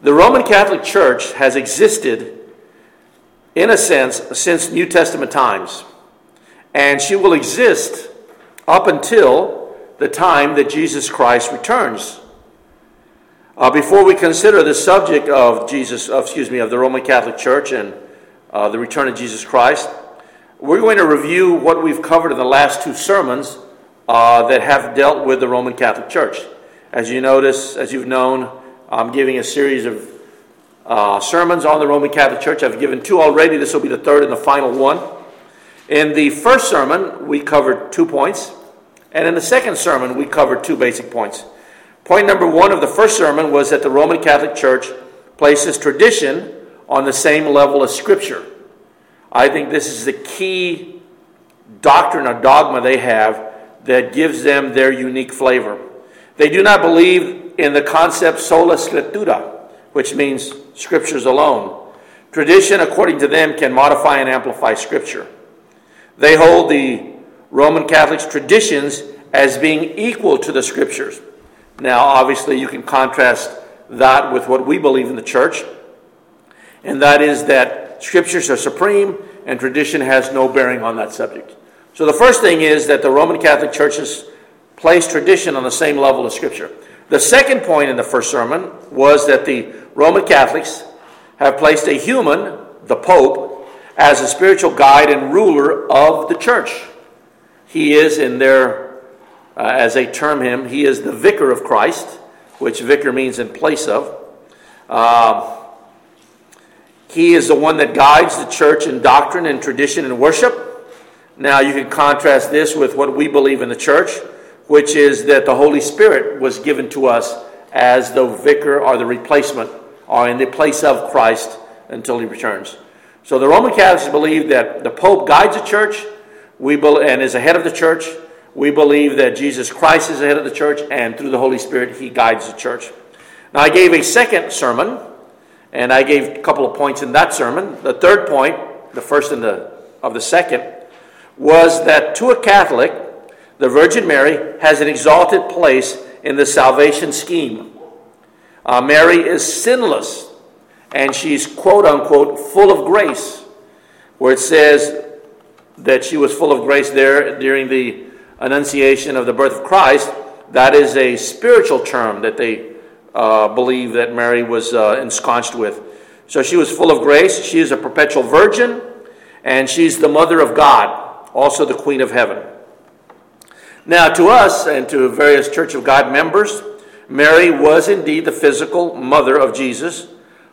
The Roman Catholic Church has existed, in a sense, since New Testament times. And she will exist up until the time that Jesus Christ returns. Before we consider the subject of the Roman Catholic Church and the return of Jesus Christ, we're going to review what we've covered in the last two sermons that have dealt with the Roman Catholic Church. As you notice, as you've known, I'm giving a series of sermons on the Roman Catholic Church. I've given two already. This will be the third and the final one. In the first sermon, we covered 2 points. And in the second sermon, we covered 2 basic points. Point number 1 of the first sermon was that the Roman Catholic Church places tradition on the same level as Scripture. I think this is the key doctrine or dogma they have that gives them their unique flavor. They do not believe in the concept sola scriptura, which means Scriptures alone. Tradition, according to them, can modify and amplify Scripture. They hold the Roman Catholics' traditions as being equal to the Scriptures. Now, obviously, you can contrast that with what we believe in the Church, and that is that Scriptures are supreme and tradition has no bearing on that subject. So the first thing is that the Roman Catholic Church has placed tradition on the same level as Scripture. The second point in the first sermon was that the Roman Catholics have placed a human, the Pope, as a spiritual guide and ruler of the Church. He is, in their, as they term him, he is the vicar of Christ, which vicar means in place of. He is the one that guides the Church in doctrine and tradition and worship. Now you can contrast this with what we believe in the Church, which is that the Holy Spirit was given to us as the vicar or the replacement or in the place of Christ until he returns. So the Roman Catholics believe that the Pope guides the Church and is the head of the Church. We believe that Jesus Christ is the head of the Church, and through the Holy Spirit he guides the Church. Now I gave a second sermon, and I gave a couple of points in that sermon. The third point, the first of the second, was that to a Catholic, the Virgin Mary has an exalted place in the salvation scheme. Mary is sinless, and she's quote-unquote full of grace, where it says that she was full of grace there during the Annunciation of the birth of Christ. That is a spiritual term that they believe that Mary was ensconced with. So she was full of grace. She is a perpetual virgin, and she's the mother of God, also the Queen of Heaven. Now, to us and to various Church of God members, Mary was indeed the physical mother of Jesus,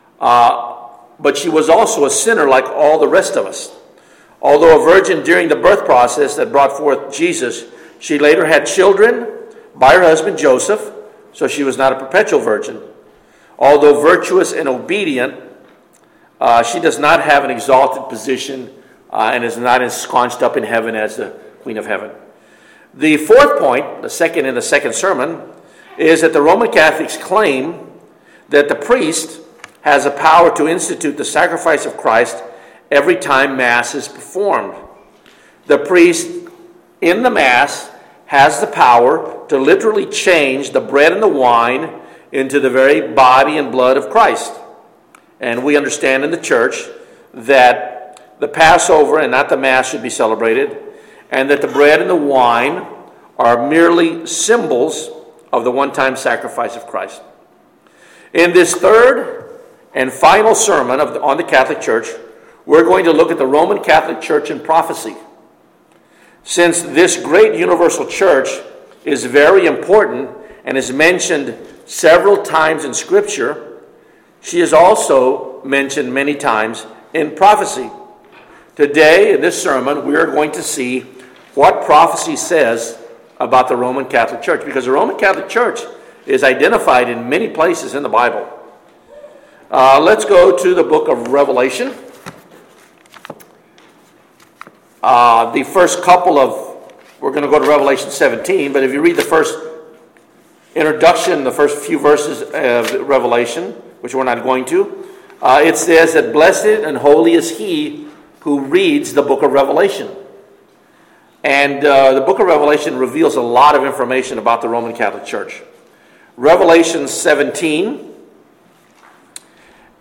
but she was also a sinner like all the rest of us. Although a virgin during the birth process that brought forth Jesus, she later had children by her husband Joseph, so she was not a perpetual virgin. Although virtuous and obedient, she does not have an exalted position and is not ensconced up in heaven as the Queen of Heaven. The fourth point, the second in the second sermon, is that the Roman Catholics claim that the priest has a power to institute the sacrifice of Christ every time Mass is performed. The priest in the Mass has the power to literally change the bread and the wine into the very body and blood of Christ. And we understand in the Church that the Passover and not the Mass should be celebrated, and that the bread and the wine are merely symbols of the one-time sacrifice of Christ. In this third and final sermon on the Catholic Church, we're going to look at the Roman Catholic Church in prophecy. Since this great universal church is very important and is mentioned several times in Scripture, she is also mentioned many times in prophecy. Today, in this sermon, we are going to see what prophecy says about the Roman Catholic Church, because the Roman Catholic Church is identified in many places in the Bible. Let's go to the book of Revelation. The first couple of, we're going to go to Revelation 17, but if you read the first introduction, the first few verses of Revelation, which we're not going to, it says that blessed and holy is he who reads the book of Revelation. And the book of Revelation reveals a lot of information about the Roman Catholic Church. Revelation 17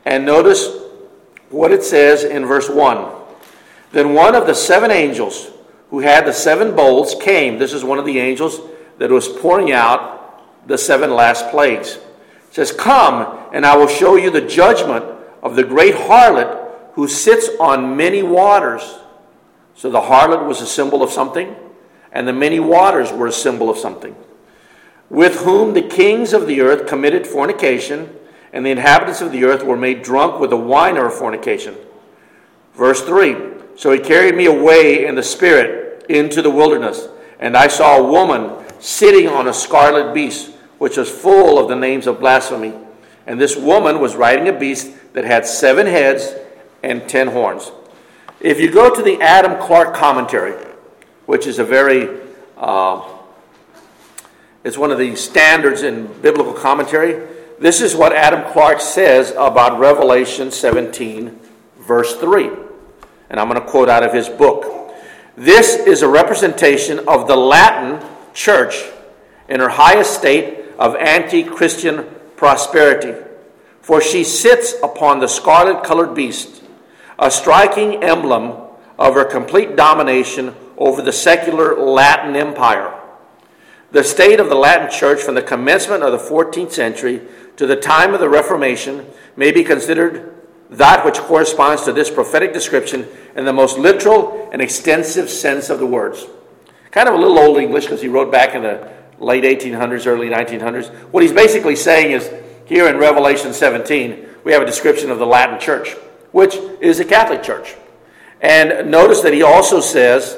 And notice what it says in verse 1. Then one of the 7 angels who had the 7 bowls came. This is one of the angels that was pouring out the 7 last plagues. It says, "Come, and I will show you the judgment of the great harlot who sits on many waters." So the harlot was a symbol of something, and the many waters were a symbol of something. "With whom the kings of the earth committed fornication, and the inhabitants of the earth were made drunk with the wine of fornication." Verse 3, "So he carried me away in the spirit into the wilderness, and I saw a woman sitting on a scarlet beast, which was full of the names of blasphemy. And this woman was riding a beast that had 7 heads and 10 horns." If you go to the Adam Clarke commentary, which is a very, it's one of the standards in biblical commentary, this is what Adam Clarke says about Revelation 17, verse 3. And I'm going to quote out of his book. "This is a representation of the Latin church in her highest state of anti-Christian prosperity. For she sits upon the scarlet-colored beast, a striking emblem of her complete domination over the secular Latin Empire. The state of the Latin Church from the commencement of the 14th century to the time of the Reformation may be considered that which corresponds to this prophetic description in the most literal and extensive sense of the words." Kind of a little old English because he wrote back in the late 1800s, early 1900s. What he's basically saying is, here in Revelation 17, we have a description of the Latin Church, which is a Catholic church. And notice that he also says,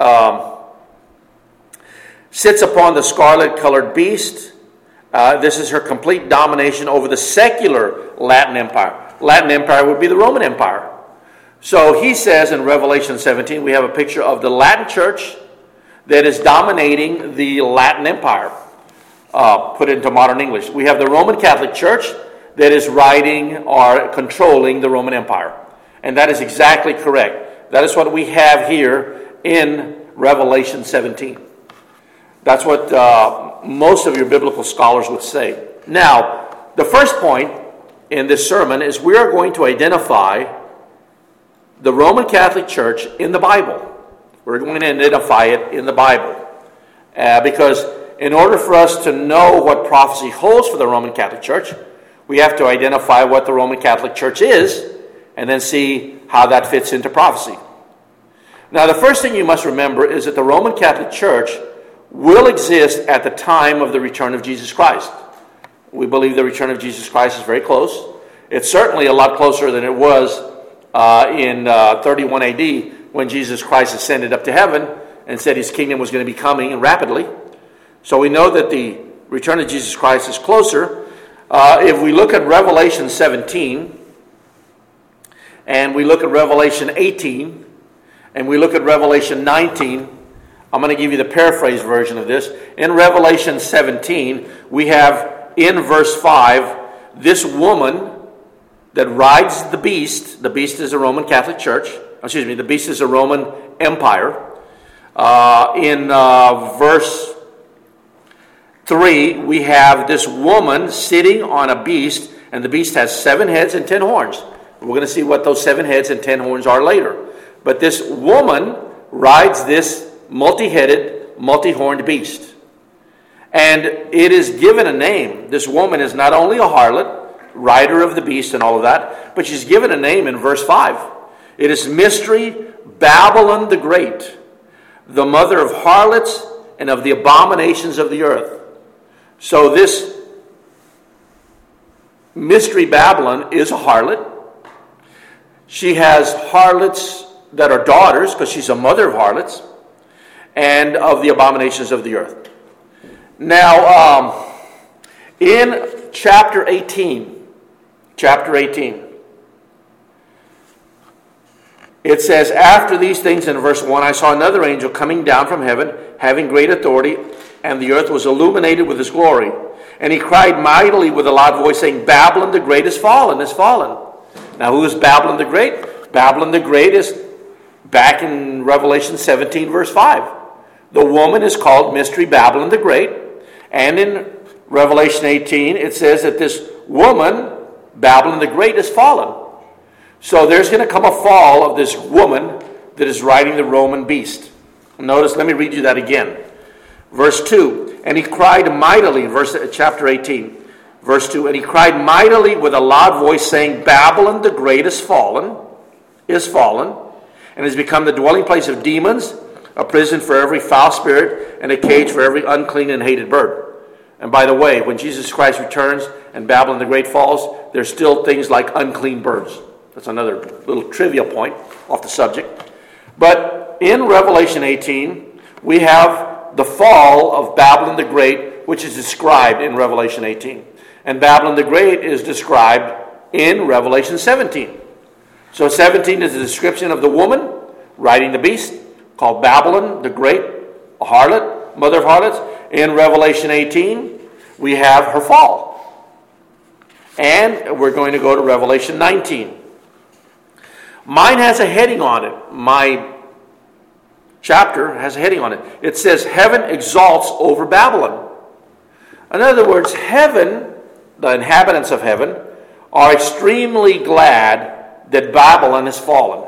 sits upon the scarlet-colored beast. This is her complete domination over the secular Latin Empire. Latin Empire would be the Roman Empire. So he says in Revelation 17, we have a picture of the Latin church that is dominating the Latin Empire, put into modern English. We have the Roman Catholic Church that is riding or controlling the Roman Empire. And that is exactly correct. That is what we have here in Revelation 17. That's what most of your biblical scholars would say. Now, the first point in this sermon is we are going to identify the Roman Catholic Church in the Bible. We're going to identify it in the Bible. Because in order for us to know what prophecy holds for the Roman Catholic Church, we have to identify what the Roman Catholic Church is and then see how that fits into prophecy. Now, the first thing you must remember is that the Roman Catholic Church will exist at the time of the return of Jesus Christ. We believe the return of Jesus Christ is very close. It's certainly a lot closer than it was in 31 AD when Jesus Christ ascended up to heaven and said his kingdom was going to be coming rapidly. So we know that the return of Jesus Christ is closer. If we look at Revelation 17, and we look at Revelation 18, and we look at Revelation 19, I'm going to give you the paraphrase version of this. In Revelation 17, we have in verse 5, this woman that rides the beast is a Roman Catholic Church, the beast is a Roman Empire. In verse 3, we have this woman sitting on a beast, and the beast has 7 heads and 10 horns. We're going to see what those 7 heads and 10 horns are later. But this woman rides this multi-headed, multi-horned beast. And it is given a name. This woman is not only a harlot, rider of the beast and all of that, but she's given a name in verse 5. It is Mystery Babylon the Great, the mother of harlots and of the abominations of the earth. So this Mystery Babylon is a harlot. She has harlots that are daughters, because she's a mother of harlots, and of the abominations of the earth. Now, in chapter 18, it says, "After these things," in verse 1, "I saw another angel coming down from heaven, having great authority, and the earth was illuminated with his glory. And he cried mightily with a loud voice, saying, Babylon the Great is fallen, is fallen." Now, who is Babylon the Great? Babylon the Great is back in Revelation 17, verse 5. The woman is called Mystery Babylon the Great. And in Revelation 18, it says that this woman Babylon the Great is fallen. So there's going to come a fall of this woman that is riding the Roman beast. Notice, let me read you that again. Verse 2, and he cried mightily, chapter 18, verse 2, and he cried mightily with a loud voice, saying, Babylon the Great is fallen, and has become the dwelling place of demons, a prison for every foul spirit, and a cage for every unclean and hated bird. And by the way, when Jesus Christ returns and Babylon the Great falls, there's still things like unclean birds. That's another little trivia point off the subject. But in Revelation 18, we have the fall of Babylon the Great, which is described in Revelation 18. And Babylon the Great is described in Revelation 17. So 17 is a description of the woman riding the beast, called Babylon the Great, a harlot, mother of harlots. In Revelation 18, we have her fall. And we're going to go to Revelation 19. Mine has a heading on it. My chapter has a heading on it. It says, Heaven exalts over Babylon. In other words, heaven, the inhabitants of heaven, are extremely glad that Babylon has fallen.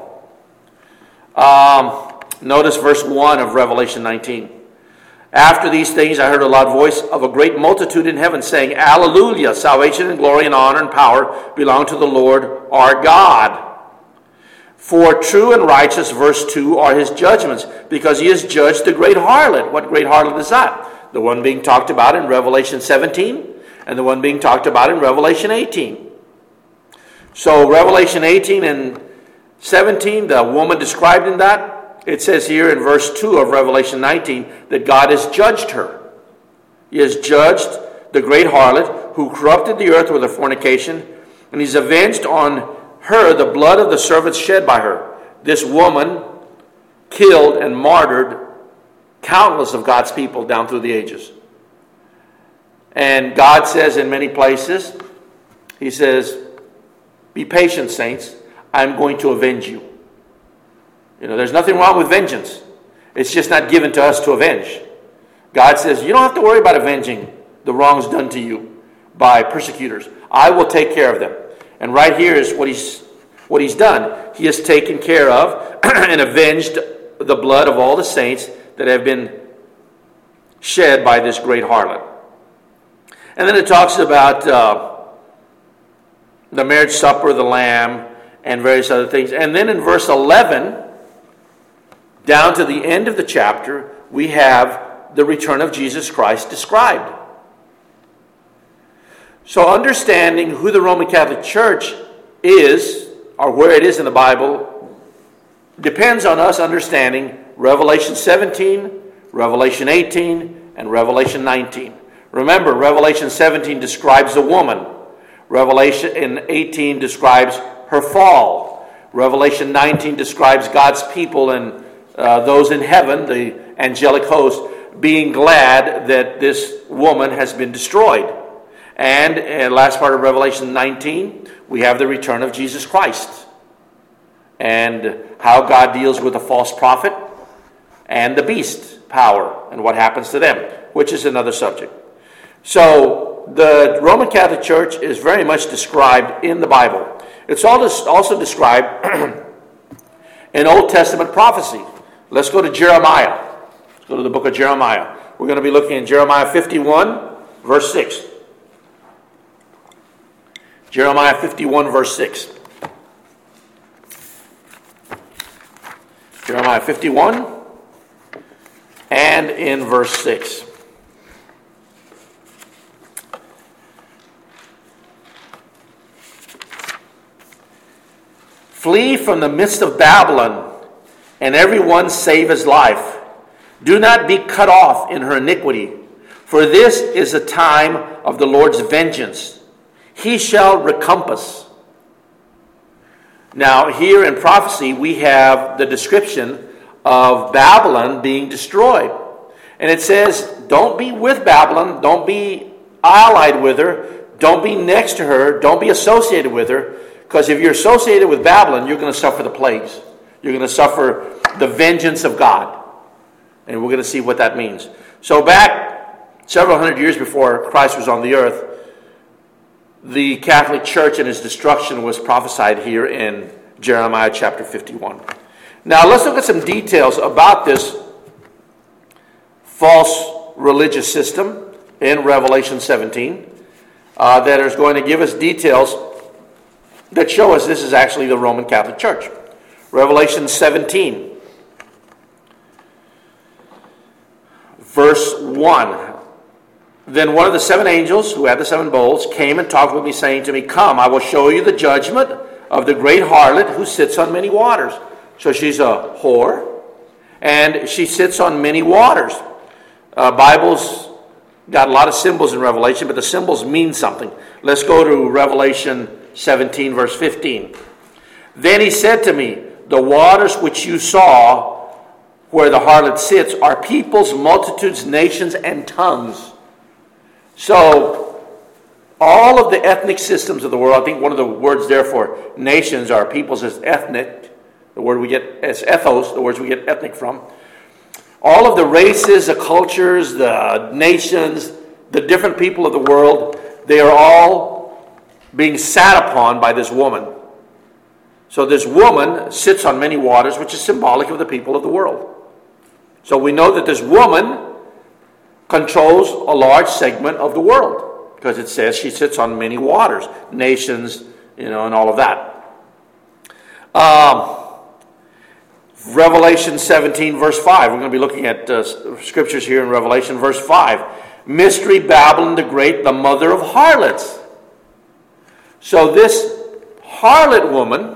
Notice verse 1 of Revelation 19. After these things I heard a loud voice of a great multitude in heaven saying, Alleluia, salvation and glory and honor and power belong to the Lord our God. For true and righteous, verse 2, are his judgments, because he has judged the great harlot. What great harlot is that? The one being talked about in Revelation 17, and the one being talked about in Revelation 18. So Revelation 18 and 17, the woman described in that, it says here in verse 2 of Revelation 19 that God has judged her. He has judged the great harlot who corrupted the earth with her fornication, and he's avenged on her the blood of the servants shed by her. This woman killed and martyred countless of God's people down through the ages. And God says in many places, he says, be patient, saints. I'm going to avenge you. You know, there's nothing wrong with vengeance. It's just not given to us to avenge. God says, you don't have to worry about avenging the wrongs done to you by persecutors. I will take care of them. And right here is what he's done. He has taken care of and avenged the blood of all the saints that have been shed by this great harlot. And then it talks about the marriage supper of the Lamb and various other things. And then in verse 11, down to the end of the chapter, we have the return of Jesus Christ described. So understanding who the Roman Catholic Church is, or where it is in the Bible, depends on us understanding Revelation 17, Revelation 18, and Revelation 19. Remember, Revelation 17 describes a woman. Revelation 18 describes her fall. Revelation 19 describes God's people and those in heaven, the angelic host, being glad that this woman has been destroyed. And in the last part of Revelation 19, we have the return of Jesus Christ and how God deals with the false prophet and the beast power and what happens to them, which is another subject. So the Roman Catholic Church is very much described in the Bible. It's also described in Old Testament prophecy. Let's go to Jeremiah. Let's go to the book of Jeremiah. We're going to be looking at Jeremiah 51, verse 6. Jeremiah 51, verse 6. Jeremiah 51 and in verse 6. Flee from the midst of Babylon, and everyone save his life. Do not be cut off in her iniquity, for this is the time of the Lord's vengeance. He shall recompense. Now, here in prophecy, we have the description of Babylon being destroyed. And it says, don't be with Babylon, don't be allied with her, don't be next to her, don't be associated with her, because if you're associated with Babylon, you're going to suffer the plagues. You're going to suffer the vengeance of God. And we're going to see what that means. So back several hundred years before Christ was on the earth, the Catholic Church and its destruction was prophesied here in Jeremiah chapter 51. Now let's look at some details about this false religious system in Revelation 17 that is going to give us details that show us this is actually the Roman Catholic Church. Revelation 17, verse 1. Then one of the seven angels who had the seven bowls came and talked with me, saying to me, "Come, I will show you the judgment of the great harlot who sits on many waters." So she's a whore, and she sits on many waters. Bible's got a lot of symbols in Revelation, but the symbols mean something. Let's go to Revelation 17, verse 15. Then he said to me, "The waters which you saw where the harlot sits are peoples, multitudes, nations, and tongues." So, all of the ethnic systems of the world, I think one of the words there for nations are peoples is ethnic. The word we get is ethos, the words we get ethnic from. All of the races, the cultures, the nations, the different people of the world, they are all being sat upon by this woman. So this woman sits on many waters, which is symbolic of the people of the world. So we know that this woman controls a large segment of the world, because it says she sits on many waters, nations, and all of that. Revelation 17, verse 5. We're going to be looking at scriptures here in Revelation, verse 5. Mystery Babylon the Great, the mother of harlots. So this harlot woman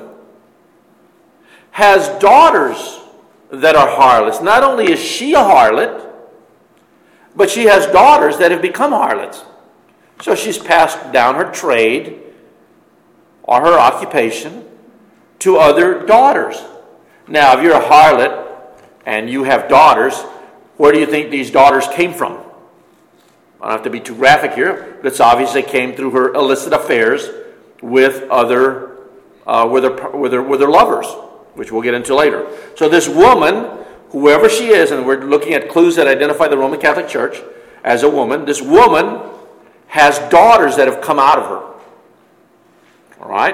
has daughters that are harlots. Not only is she a harlot, but she has daughters that have become harlots. So she's passed down her trade or her occupation to other daughters. Now, if you're a harlot and you have daughters, where do you think these daughters came from? I don't have to be too graphic here, but it's obvious they came through her illicit affairs with other, with her lovers, which we'll get into later. So this woman, whoever she is, and we're looking at clues that identify the Roman Catholic Church as a woman, this woman has daughters that have come out of her. All right?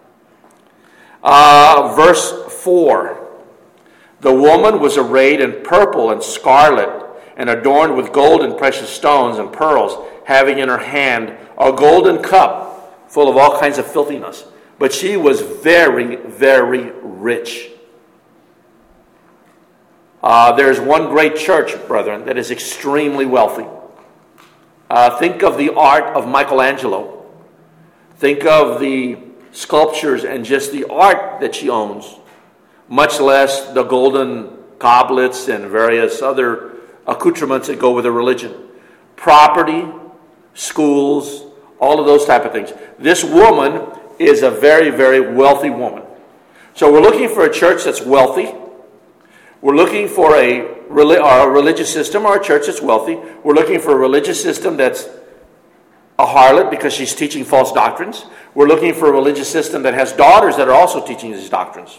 Verse 4. The woman was arrayed in purple and scarlet and adorned with gold and precious stones and pearls, having in her hand a golden cup full of all kinds of filthiness. But she was very, very rich. There's one great church, brethren, that is extremely wealthy. Think of the art of Michelangelo. Think of the sculptures and just the art that she owns, much less the golden goblets and various other accoutrements that go with her religion. Property, schools, all of those type of things. This woman is a very, very wealthy woman. So we're looking for a church that's wealthy. We're looking for a religious system or a church that's wealthy. We're looking for a religious system that's a harlot because she's teaching false doctrines. We're looking for a religious system that has daughters that are also teaching these doctrines.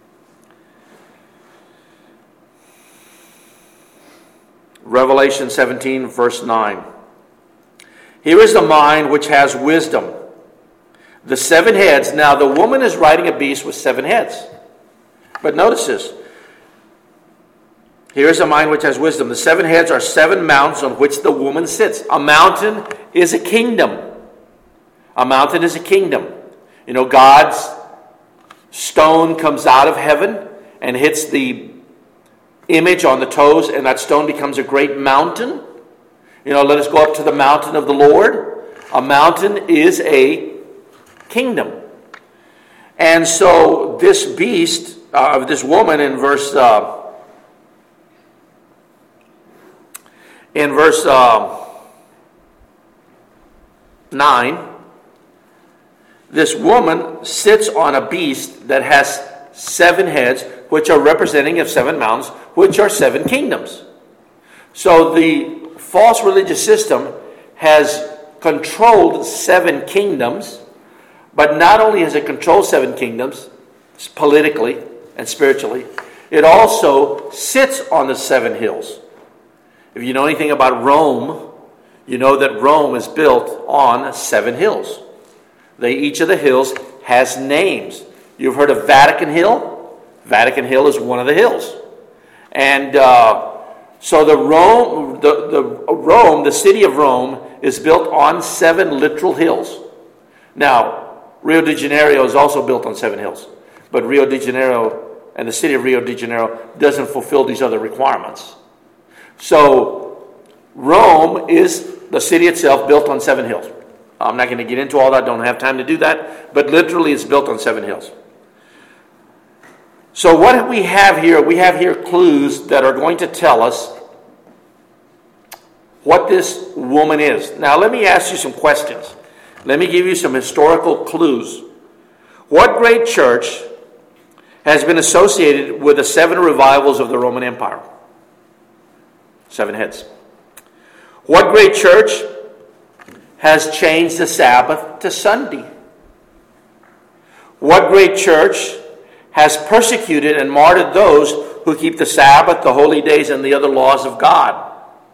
Revelation 17, verse 9. Here is the mind which has wisdom. The 7 heads. Now the woman is riding a beast with 7 heads. But notice this. Here is a mind which has wisdom. The 7 heads are 7 mountains on which the woman sits. A mountain is a kingdom. A mountain is a kingdom. God's stone comes out of heaven and hits the image on the toes, and that stone becomes a great mountain. Let us go up to the mountain of the Lord. A mountain is a kingdom. And so this beast, this woman in verse 9, this woman sits on a beast that has 7 heads, which are representing of 7 mountains, which are 7 kingdoms. So the false religious system has controlled 7 kingdoms, but not only has it controlled 7 kingdoms politically and spiritually, it also sits on the 7 hills. If you know anything about Rome, you know that Rome is built on 7 hills. Each of the hills has names. You've heard of Vatican Hill? Vatican Hill is one of the hills. And so the city of Rome is built on 7 literal hills. Now, Rio de Janeiro is also built on 7 hills. But Rio de Janeiro and the city of Rio de Janeiro doesn't fulfill these other requirements. So Rome is the city itself built on 7 hills. I'm not going to get into all that. Don't have time to do that. But literally it's built on 7 hills. So what we have here clues that are going to tell us what this woman is. Now let me ask you some questions. Let me give you some historical clues. What great church has been associated with the 7 revivals of the Roman Empire? 7 heads. What great church has changed the Sabbath to Sunday? What great church has persecuted and martyred those who keep the Sabbath, the holy days, and the other laws of God?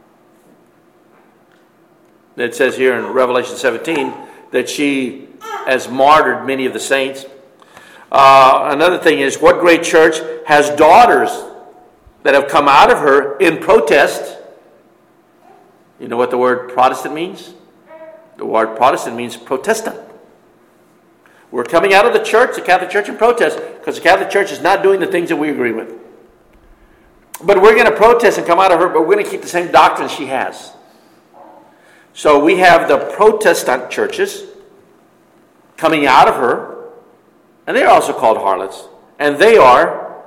It says here in Revelation 17 that she has martyred many of the saints. Another thing is, what great church has daughters that have come out of her in protest? You know what the word Protestant means? The word Protestant means Protestant. We're coming out of the church, the Catholic Church, in protest because the Catholic Church is not doing the things that we agree with. But we're going to protest and come out of her, but we're going to keep the same doctrine she has. So we have the Protestant churches coming out of her, and they're also called harlots. And they are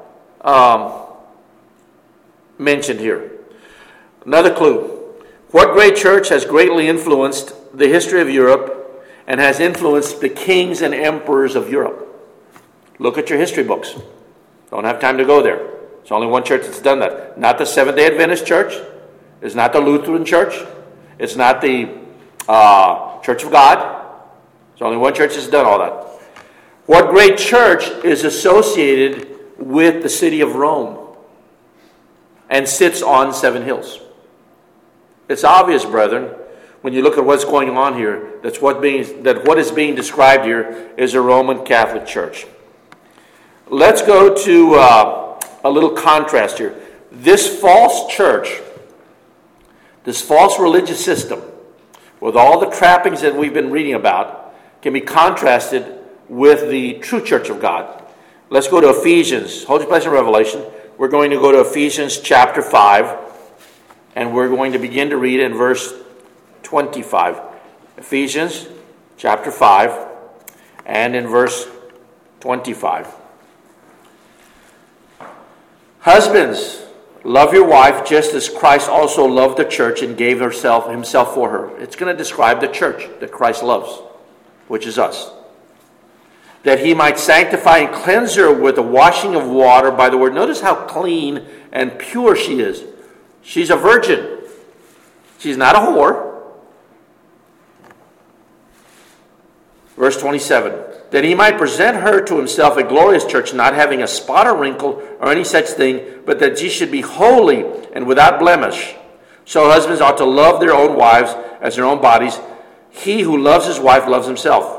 mentioned here. Another clue. What great church has greatly influenced the history of Europe and has influenced the kings and emperors of Europe? Look at your history books. Don't have time to go there. There's only one church that's done that. Not the Seventh-day Adventist Church. It's not the Lutheran Church. It's not the Church of God. There's only one church that's done all that. What great church is associated with the city of Rome and sits on 7 hills? It's obvious, brethren, when you look at what's going on here, that what is being described here is a Roman Catholic Church. Let's go to a little contrast here. This false church, this false religious system, with all the trappings that we've been reading about, can be contrasted with the true church of God. Let's go to Ephesians. Hold your place in Revelation. We're going to go to Ephesians chapter 5, and we're going to begin to read in verse 25. Ephesians chapter 5 and in verse 25. Husbands, love your wife just as Christ also loved the church and gave himself for her. It's going to describe the church that Christ loves, which is us. That he might sanctify and cleanse her with the washing of water by the word. Notice how clean and pure she is. She's a virgin. She's not a whore. Verse 27. That he might present her to himself a glorious church, not having a spot or wrinkle or any such thing, but that she should be holy and without blemish. So husbands ought to love their own wives as their own bodies. He who loves his wife loves himself.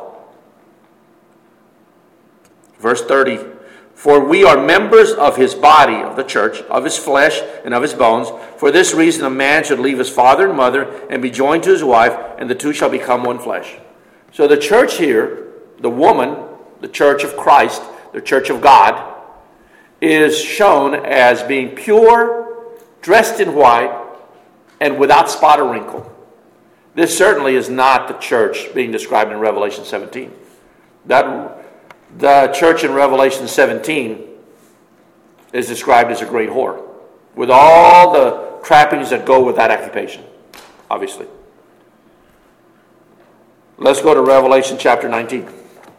Verse 30. For we are members of his body, of the church, of his flesh and of his bones. For this reason a man should leave his father and mother and be joined to his wife, and the two shall become one flesh. So the church here, the woman, the church of Christ, the church of God, is shown as being pure, dressed in white, and without spot or wrinkle. This certainly is not the church being described in Revelation 17. The church in Revelation 17 is described as a great whore, with all the trappings that go with that occupation, obviously. Let's go to Revelation chapter 19.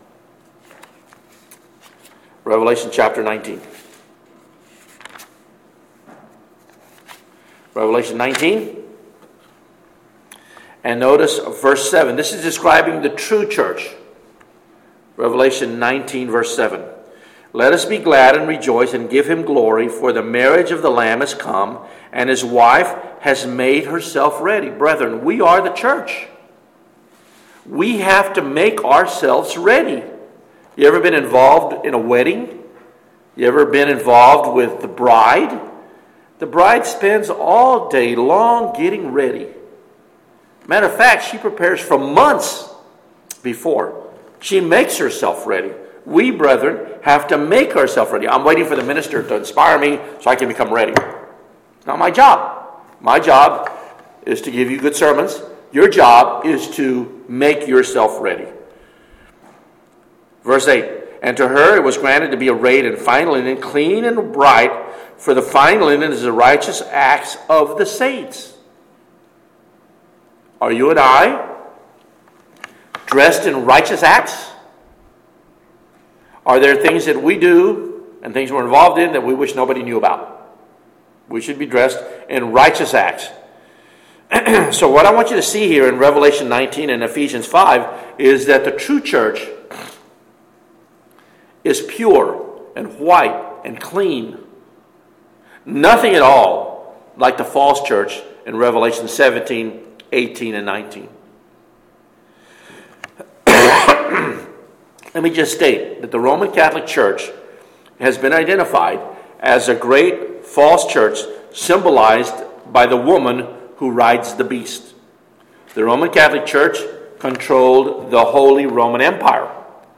Revelation chapter 19. Revelation 19. And notice verse 7. This is describing the true church. Revelation 19, verse 7. Let us be glad and rejoice and give him glory, for the marriage of the Lamb has come, and his wife has made herself ready. Brethren, we are the church. We have to make ourselves ready. You ever been involved in a wedding? You ever been involved with the bride? The bride spends all day long getting ready. Matter of fact, she prepares for months before. She makes herself ready. We, brethren, have to make ourselves ready. I'm waiting for the minister to inspire me so I can become ready. It's not my job. My job is to give you good sermons. Your job is to make yourself ready. Verse 8, and to her it was granted to be arrayed in fine linen, clean and bright, for the fine linen is the righteous acts of the saints. Are you and I dressed in righteous acts? Are there things that we do and things we're involved in that we wish nobody knew about? We should be dressed in righteous acts. So what I want you to see here in Revelation 19 and Ephesians 5 is that the true church is pure and white and clean. Nothing at all like the false church in Revelation 17, 18, and 19. Let me just state that the Roman Catholic Church has been identified as a great false church symbolized by the woman who rides the beast. The Roman Catholic Church controlled the Holy Roman Empire.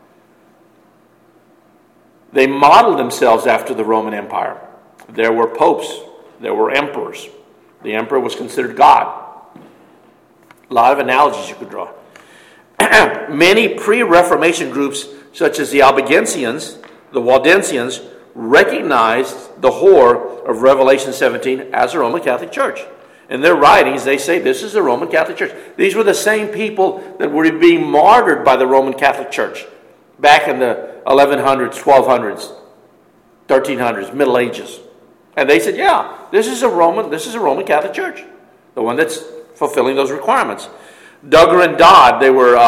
They modeled themselves after the Roman Empire. There were popes. There were emperors. The emperor was considered God. A lot of analogies you could draw. Many pre-Reformation groups, such as the Albigensians, the Waldensians, recognized the whore of Revelation 17 as a Roman Catholic Church. In their writings, they say this is the Roman Catholic Church. These were the same people that were being martyred by the Roman Catholic Church back in the 1100s, 1200s, 1300s, Middle Ages. And they said, yeah, this is a Roman Catholic Church, the one that's fulfilling those requirements. Duggar and Dodd, they were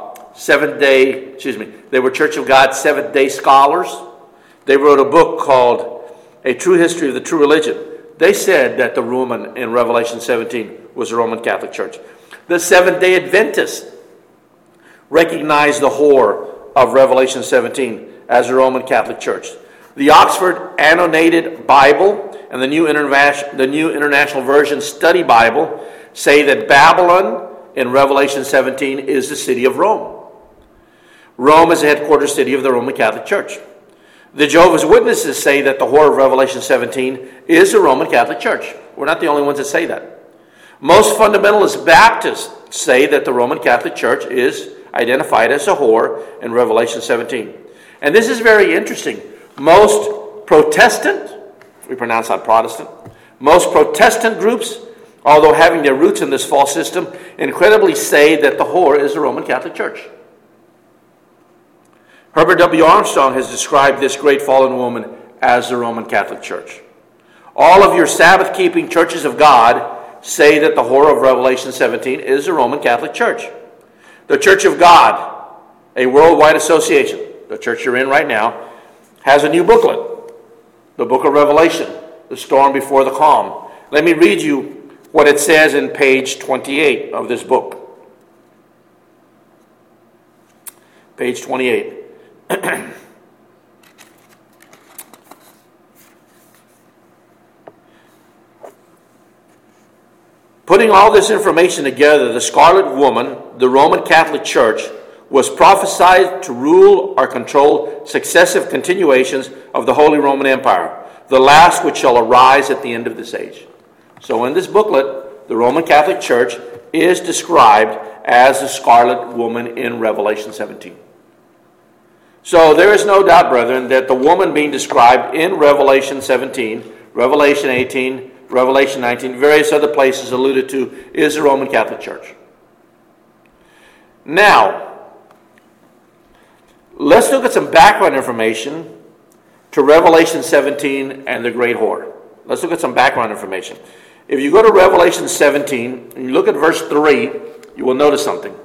they were Church of God Seventh-day Scholars. They wrote a book called A True History of the True Religion. They said that the woman in Revelation 17 was a Roman Catholic Church. The Seventh-day Adventists recognized the whore of Revelation 17 as a Roman Catholic Church. The Oxford Annotated Bible and the New International Version Study Bible say that Babylon in Revelation 17 is the city of Rome. Rome is the headquarters city of the Roman Catholic Church. The Jehovah's Witnesses say that the whore of Revelation 17 is the Roman Catholic Church. We're not the only ones that say that. Most fundamentalist Baptists say that the Roman Catholic Church is identified as a whore in Revelation 17. And this is very interesting. Most Protestant, we pronounce that Protestant, most Protestant groups, although having their roots in this false system, incredibly say that the whore is the Roman Catholic Church. Herbert W. Armstrong has described this great fallen woman as the Roman Catholic Church. All of your Sabbath-keeping churches of God say that the whore of Revelation 17 is the Roman Catholic Church. The Church of God, a worldwide association, the church you're in right now, has a new booklet, the Book of Revelation, The Storm Before the Calm. Let me read you what it says in page 28 of this book. Page 28. Putting all this information together, the Scarlet Woman, the Roman Catholic Church, was prophesied to rule or control successive continuations of the Holy Roman Empire, the last which shall arise at the end of this age. So in this booklet, the Roman Catholic Church is described as the Scarlet Woman in Revelation 17. So there is no doubt, brethren, that the woman being described in Revelation 17, Revelation 18, Revelation 19, various other places alluded to, is the Roman Catholic Church. Now, let's look at some background information to Revelation 17 and the Great Whore. Let's look at some background information. If you go to Revelation 17 and you look at verse 3, you will notice something.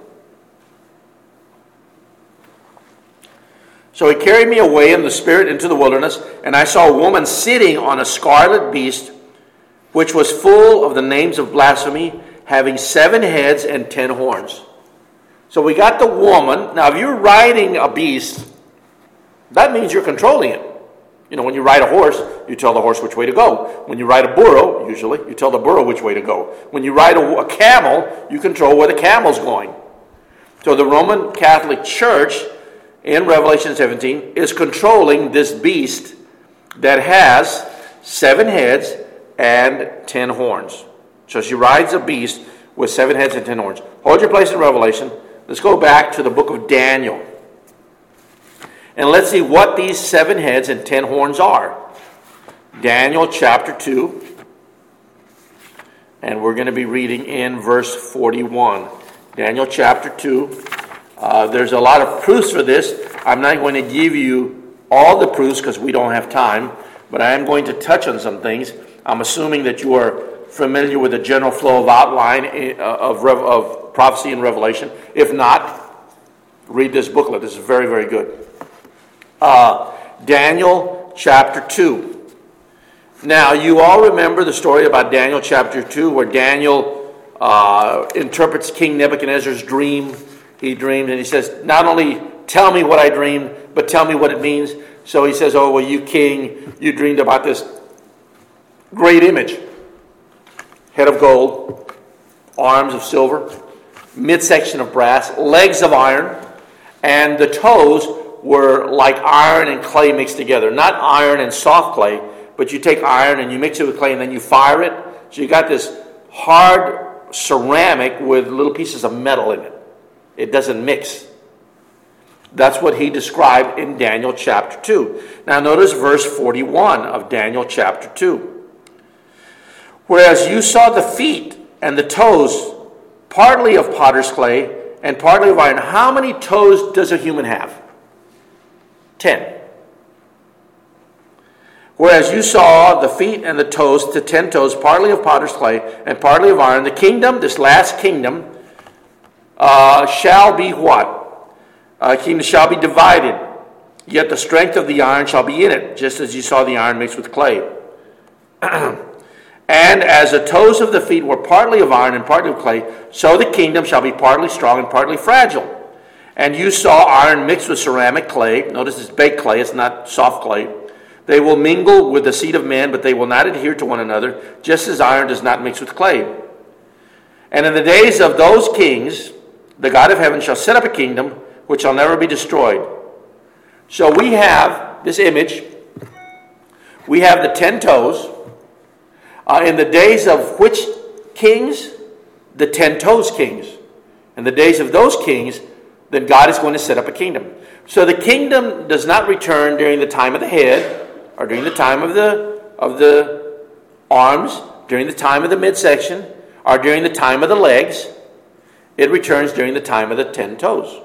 So he carried me away in the spirit into the wilderness, and I saw a woman sitting on a scarlet beast, which was full of the names of blasphemy, having 7 heads and 10 horns. So we got the woman. Now, if you're riding a beast, that means you're controlling it. You know, when you ride a horse, you tell the horse which way to go. When you ride a burro, usually, you tell the burro which way to go. When you ride a camel, you control where the camel's going. So the Roman Catholic Church, in Revelation 17, is controlling this beast that has 7 heads and 10 horns. So she rides a beast with 7 heads and 10 horns. Hold your place in Revelation. Let's go back to the book of Daniel. And let's see what these 7 heads and 10 horns are. Daniel chapter 2. And we're going to be reading in verse 41. Daniel chapter 2. There's a lot of proofs for this. I'm not going to give you all the proofs because we don't have time. But I am going to touch on some things. I'm assuming that you are familiar with the general flow of outline of prophecy and Revelation. If not, read this booklet. This is very, very good. Daniel chapter 2. Now, you all remember the story about Daniel chapter 2 where Daniel interprets King Nebuchadnezzar's dream. He dreamed and he says, not only tell me what I dreamed, but tell me what it means. So he says, oh, well, you king, you dreamed about this great image. Head of gold, arms of silver, midsection of brass, legs of iron, and the toes were like iron and clay mixed together. Not iron and soft clay, but you take iron and you mix it with clay and then you fire it. So you got this hard ceramic with little pieces of metal in it. It doesn't mix. That's what he described in Daniel chapter 2. Now notice verse 41 of Daniel chapter 2. Whereas you saw the feet and the toes, partly of potter's clay and partly of iron. How many toes does a human have? 10. Whereas you saw the feet and the toes, to 10 toes, partly of potter's clay and partly of iron. The kingdom, this last kingdom, shall be what? Kingdom shall be divided, yet the strength of the iron shall be in it, just as you saw the iron mixed with clay. And as the toes of the feet were partly of iron and partly of clay, so the kingdom shall be partly strong and partly fragile. And you saw iron mixed with ceramic clay. Notice it's baked clay, it's not soft clay. They will mingle with the seed of men, but they will not adhere to one another, just as iron does not mix with clay. And in the days of those kings, the God of heaven shall set up a kingdom which shall never be destroyed. So we have this image. We have the 10 toes. In the days of which kings? The 10 toes kings. In the days of those kings, then God is going to set up a kingdom. So the kingdom does not return during the time of the head, or during the time of the arms, during the time of the midsection, or during the time of the legs. It returns during the time of the 10 toes.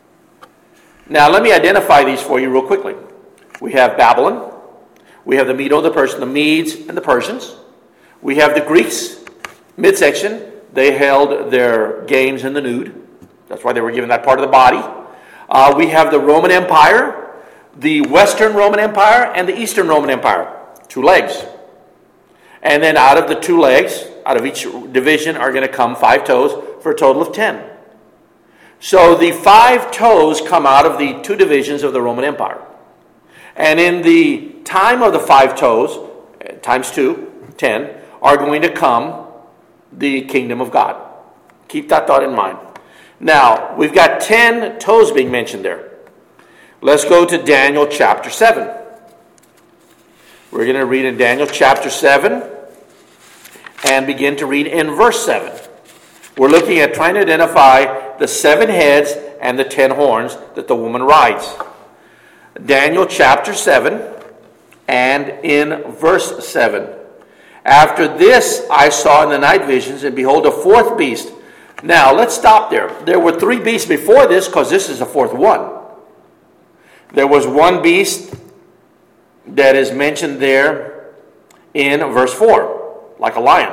Now let me identify these for you real quickly. We have Babylon. We have the Medo, the Persian, the Medes, and the Persians. We have the Greeks, midsection. They held their games in the nude. That's why they were given that part of the body. We have the Roman Empire, the Western Roman Empire, and the Eastern Roman Empire. 2 legs. And then out of the 2 legs, out of each division, are going to come 5 toes for a total of 10. So the 5 toes come out of the 2 divisions of the Roman Empire. And in the time of the 5 toes, times 2, 10, are going to come the kingdom of God. Keep that thought in mind. Now, we've got 10 toes being mentioned there. Let's go to Daniel chapter 7. We're going to read in Daniel chapter 7 and begin to read in verse 7. We're looking at trying to identify the 7 heads and the 10 horns that the woman rides. Daniel chapter 7 and in verse 7. After this I saw in the night visions, and behold, a 4th beast. Now, let's stop there. There were 3 beasts before this, because this is the 4th one. There was one beast that is mentioned there in verse 4, like a lion.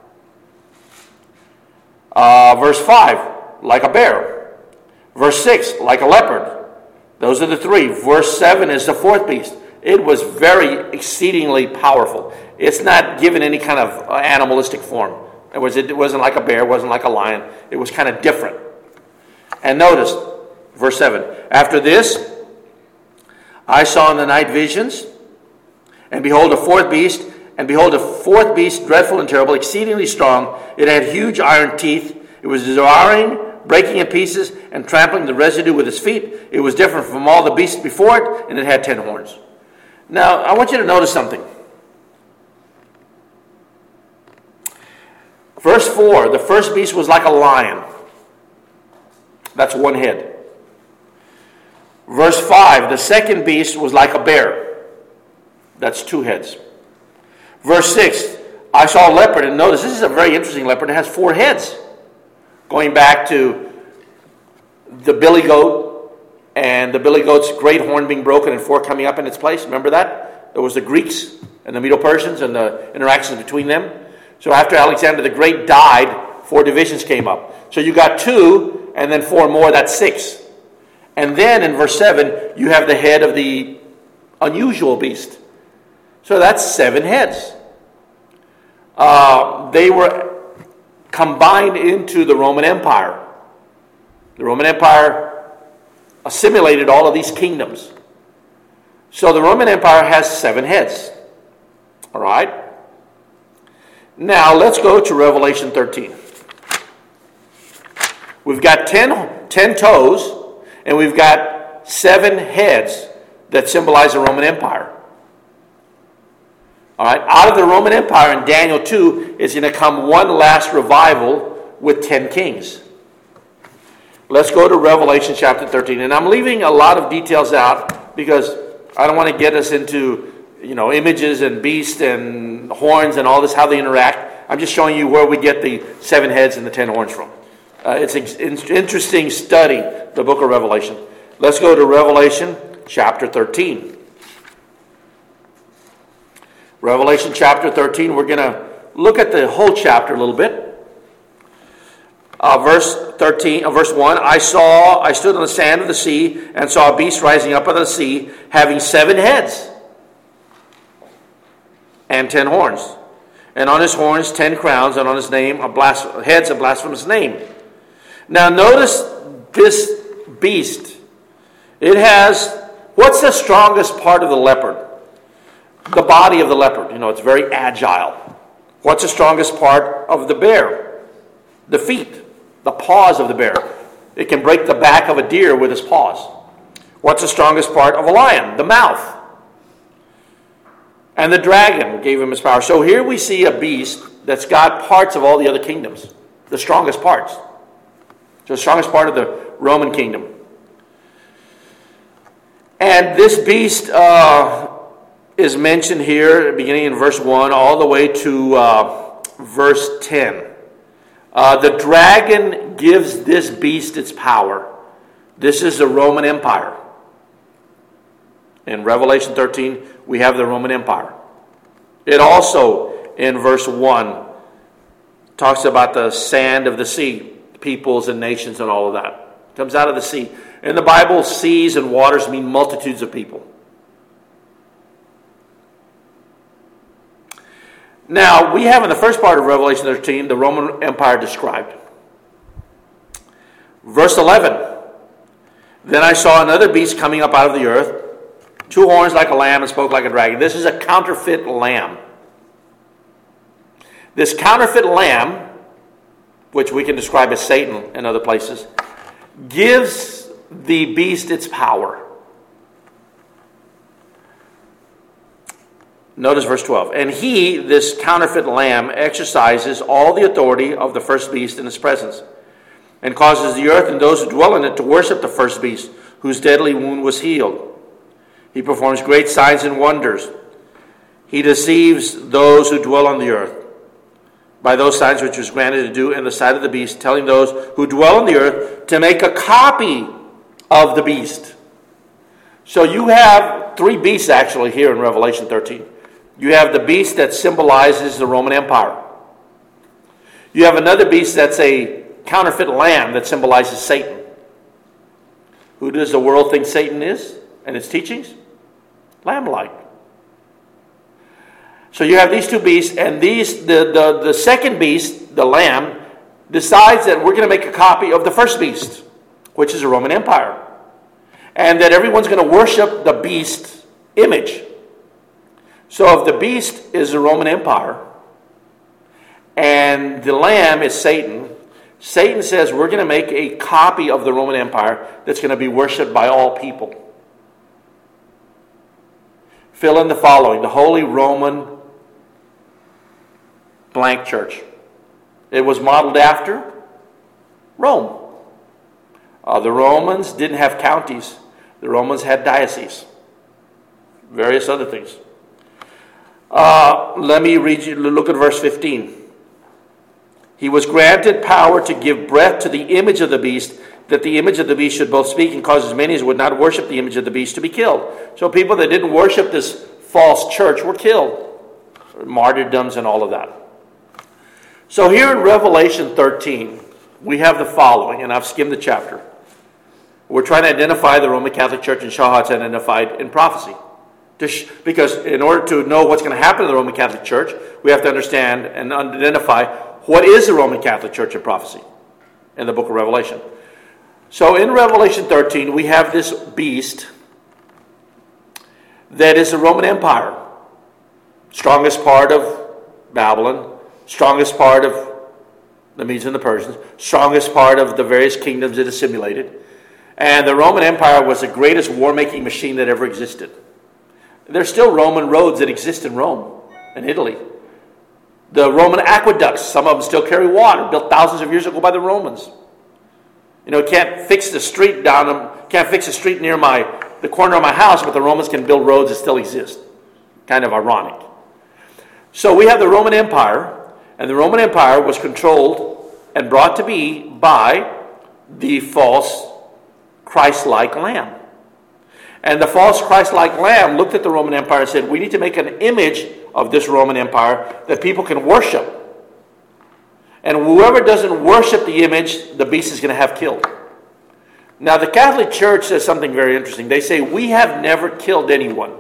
Verse 5, like a bear. Verse 6, like a leopard. Those are the 3. Verse 7 is the 4th beast. It was very exceedingly powerful. It's not given any kind of animalistic form. It wasn't like a bear, it wasn't like a lion. It was kind of different. And notice, verse 7. After this, I saw in the night visions, and behold, a fourth beast, dreadful and terrible, exceedingly strong. It had huge iron teeth. It was devouring, breaking in pieces, and trampling the residue with its feet. It was different from all the beasts before it, and it had 10 horns. Now, I want you to notice something. Verse 4, the first beast was like a lion. That's one head. Verse 5, the second beast was like a bear. That's 2 heads. Verse 6, I saw a leopard, and notice this is a very interesting leopard. It has 4 heads. Going back to the billy goat, and the billy goat's great horn being broken and 4 coming up in its place. Remember that? There was the Greeks and the Medo-Persians and the interactions between them. So after Alexander the Great died, 4 divisions came up. So you got 2, and then 4 more, that's 6. And then in verse 7, you have the head of the unusual beast. So that's 7 heads. They were combined into the Roman Empire. The Roman Empire assimilated all of these kingdoms. So the Roman Empire has 7 heads. All right? Now let's go to Revelation 13. We've got 10 toes, and we've got 7 heads that symbolize the Roman Empire. All right, out of the Roman Empire in Daniel 2 is going to come one last revival with 10 kings. Let's go to Revelation chapter 13. And I'm leaving a lot of details out because I don't want to get us into, images and beasts and horns and all this, how they interact. I'm just showing you where we get the 7 heads and the 10 horns from. It's an interesting study, the book of Revelation. Let's go to Revelation chapter 13. Revelation chapter 13, we're going to look at the whole chapter a little bit. Verse 1, I stood on the sand of the sea and saw a beast rising up out of the sea, having 7 heads and 10 horns. And on his horns 10 crowns, and on his heads a blasphemous name. Now notice this beast. It has, what's the strongest part of the leopard? The body of the leopard. It's very agile. What's the strongest part of the bear? The feet, the paws of the bear. It can break the back of a deer with its paws. What's the strongest part of a lion? The mouth. And the dragon gave him his power. So here we see a beast that's got parts of all the other kingdoms. The strongest parts. So the strongest part of the Roman kingdom. And this beast is mentioned here, beginning in verse 1, all the way to verse 10. The dragon gives this beast its power. This is the Roman Empire. In Revelation 13, we have the Roman Empire. It also, in verse 1, talks about the sand of the sea, peoples and nations and all of that. It comes out of the sea. In the Bible, seas and waters mean multitudes of people. Now, we have in the first part of Revelation 13, the Roman Empire described. Verse 11, then I saw another beast coming up out of the earth, 2 horns like a lamb and spoke like a dragon. This is a counterfeit lamb. This counterfeit lamb, which we can describe as Satan in other places, gives the beast its power. Notice verse 12. And he, this counterfeit lamb, exercises all the authority of the first beast in his presence, and causes the earth and those who dwell in it to worship the first beast, whose deadly wound was healed. He performs great signs and wonders. He deceives those who dwell on the earth by those signs which was granted to do in the sight of the beast, telling those who dwell on the earth to make a copy of the beast. So you have 3 beasts actually here in Revelation 13. You have the beast that symbolizes the Roman Empire. You have another beast that's a counterfeit lamb that symbolizes Satan. Who does the world think Satan is and its teachings? Lamb-like. So you have these 2 beasts, and the second beast, the lamb, decides that we're going to make a copy of the first beast. which is the Roman Empire. And that everyone's going to worship the beast image. So if the beast is the Roman Empire and the lamb is Satan, Satan says we're going to make a copy of the Roman Empire that's going to be worshipped by all people. Fill in the following: the Holy Roman blank church. It was modeled after Rome. The Romans didn't have counties. The Romans had dioceses. Various other things. Let me read you, look at verse 15. He was granted power to give breath to the image of the beast, that the image of the beast should both speak and cause as many as would not worship the image of the beast to be killed. So people that didn't worship this false church were killed. Martyrdoms and all of that. So here in Revelation 13, we have the following, and I've skimmed the chapter. We're trying to identify the Roman Catholic Church and show how it's identified in prophecy. Because in order to know what's going to happen to the Roman Catholic Church, we have to understand and identify what is the Roman Catholic Church in prophecy in the book of Revelation. So in Revelation 13, we have this beast that is the Roman Empire. Strongest part of Babylon, strongest part of the Medes and the Persians, strongest part of the various kingdoms it assimilated. And the Roman Empire was the greatest war-making machine that ever existed. There's still Roman roads that exist in Rome and Italy. The Roman aqueducts, some of them still carry water, built thousands of years ago by the Romans. You know, can't fix the street near the corner of my house, but the Romans can build roads that still exist. Kind of ironic. So we have the Roman Empire, and the Roman Empire was controlled and brought to be by the false Christ-like lamb. And the false Christ-like lamb looked at the Roman Empire and said, we need to make an image of this Roman Empire that people can worship. And whoever doesn't worship the image, the beast is going to have killed. Now the Catholic Church says something very interesting. They say, we have never killed anyone.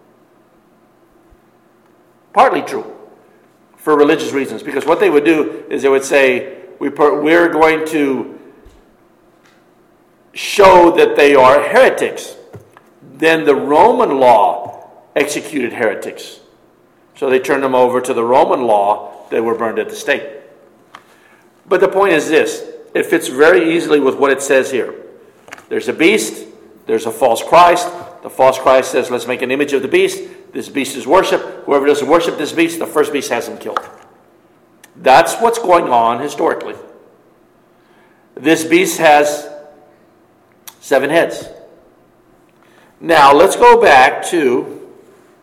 Partly true, for religious reasons. Because what they would do is they would say, we're going to show that they are heretics. Then the Roman law executed heretics. So they turned them over to the Roman law. They were burned at the stake. But the point is this. It fits very easily with what it says here. There's a beast. There's a false Christ. The false Christ says, let's make an image of the beast. This beast is worshipped. Whoever doesn't worship this beast, the first beast has him killed. That's what's going on historically. This beast has 7 heads. Now, let's go back to,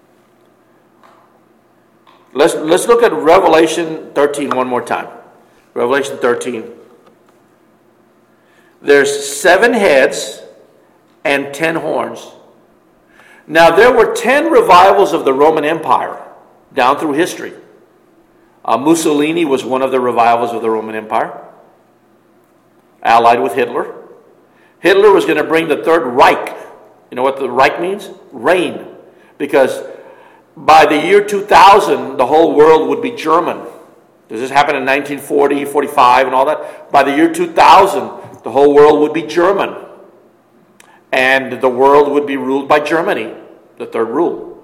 let's look at Revelation 13 one more time. Revelation 13. There's 7 heads and 10 horns. Now, there were 10 revivals of the Roman Empire down through history. Mussolini was one of the revivals of the Roman Empire, allied with Hitler. Hitler was going to bring the Third Reich. You know what the Reich means? Reign. Because by the year 2000, the whole world would be German. Does this happen in 1940, 45, and all that? By the year 2000, the whole world would be German. And the world would be ruled by Germany, the third rule.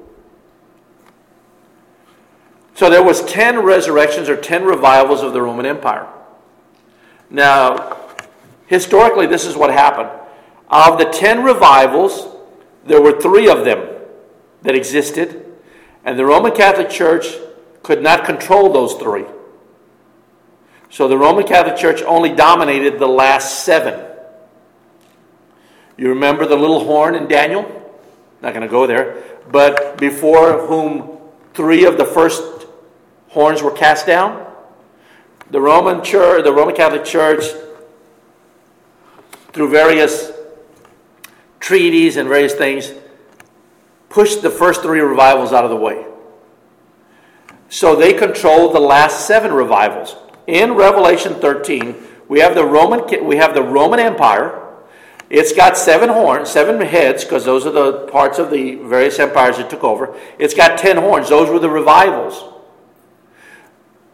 So there was 10 resurrections or 10 revivals of the Roman Empire. Now, historically, this is what happened. Of the 10 revivals, there were 3 of them that existed, and the Roman Catholic Church could not control those 3. So the Roman Catholic Church only dominated the last 7. You remember the little horn in Daniel? Not going to go there. But before whom 3 of the first horns were cast down? The Roman Catholic Church, through various treaties and various things, pushed the first 3 revivals out of the way. So they controlled the last 7 revivals. In Revelation 13, we have the Roman Empire. It's got 7 horns, 7 heads, because those are the parts of the various empires it took over. It's got 10 horns. Those were the revivals.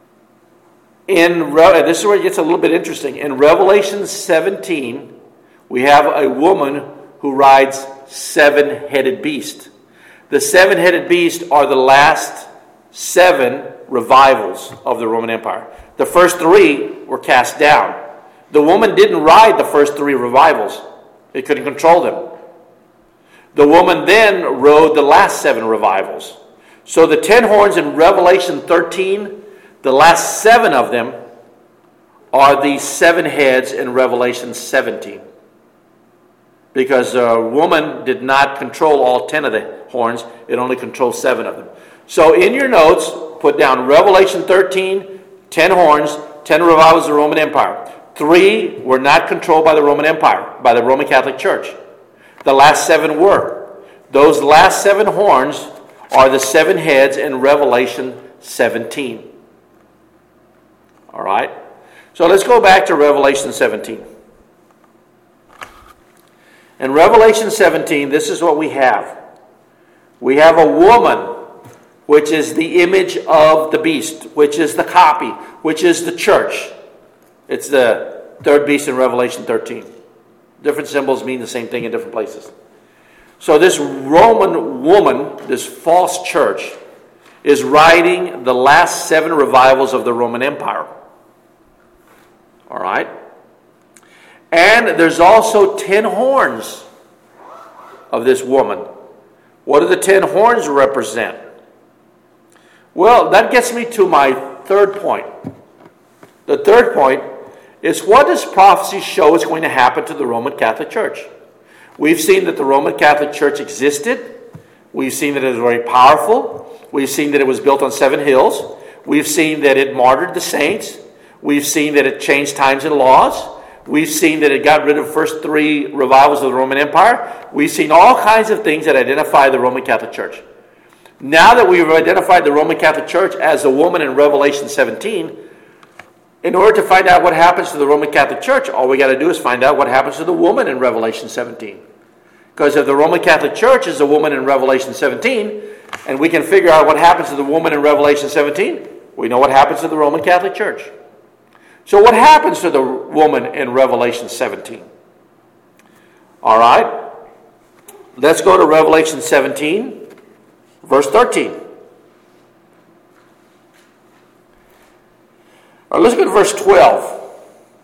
This is where it gets a little bit interesting. In Revelation 17, we have a woman who rides seven-headed beast. The seven-headed beast are the last 7 revivals of the Roman Empire. The first 3 were cast down. The woman didn't ride the first 3 revivals. It couldn't control them. The woman then rode the last 7 revivals. So the 10 horns in Revelation 13, the last 7 of them are the 7 heads in Revelation 17. Because a woman did not control all 10 of the horns. It only controlled 7 of them. So in your notes, put down Revelation 13, 10 horns, 10 revivals of the Roman Empire. 3 were not controlled by the Roman Empire, by the Roman Catholic Church. The last 7 were. Those last 7 horns are the 7 heads in Revelation 17. All right? So let's go back to Revelation 17. In Revelation 17, this is what we have. We have a woman, which is the image of the beast, which is the copy, which is the church. It's the 3rd beast in Revelation 13. Different symbols mean the same thing in different places. So this Roman woman, this false church, is riding the last 7 revivals of the Roman Empire. All right? And there's also 10 horns of this woman. What do the 10 horns represent? Well, that gets me to my 3rd point. The 3rd point is, what does prophecy show is going to happen to the Roman Catholic Church? We've seen that the Roman Catholic Church existed. We've seen that it was very powerful. We've seen that it was built on 7 hills. We've seen that it martyred the saints. We've seen that it changed times and laws. We've seen that it got rid of the first 3 revivals of the Roman Empire. We've seen all kinds of things that identify the Roman Catholic Church. Now that we've identified the Roman Catholic Church as a woman in Revelation 17, in order to find out what happens to the Roman Catholic Church, all we got to do is find out what happens to the woman in Revelation 17. Because if the Roman Catholic Church is a woman in Revelation 17, and we can figure out what happens to the woman in Revelation 17, we know what happens to the Roman Catholic Church. So what happens to the woman in Revelation 17? All right. Let's go to Revelation 17, verse 13. Or let's go to verse 12.